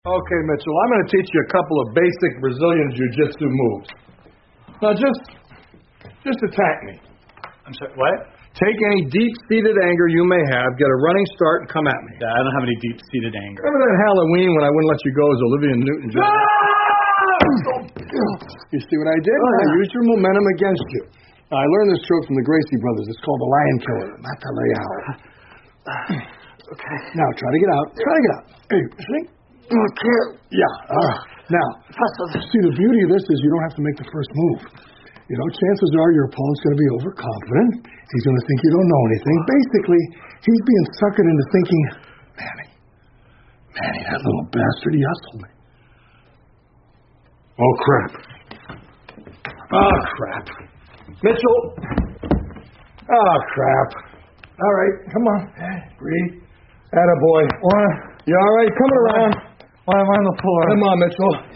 Okay, Mitchell, I'm going to teach you a couple of basic Brazilian Jiu-Jitsu moves. Now, just attack me. I'm sorry, what? Take any deep-seated anger you may have, get a running start, and come at me. I don't have any deep-seated anger. Remember that Halloween when I wouldn't let you go as Olivia Newton-John? You see what I did? I used your momentum against you. Now, I learned this trick from the Gracie brothers. It's called the Lion Killer, not the Leal. Okay. Now, try to get out. Hey, see? Okay. Yeah. Now, see, the beauty of this is you don't have to make the first move. You know, chances are your opponent's going to be overconfident. He's going to think you don't know anything. Basically, he's being suckered into thinking, Manny, that little bastard, he hustled me. Oh, crap. Mitchell. Oh, crap. All right, come on. Breathe. Attaboy. You all right? Coming around. Why am I on the floor? Come on, Mitchell.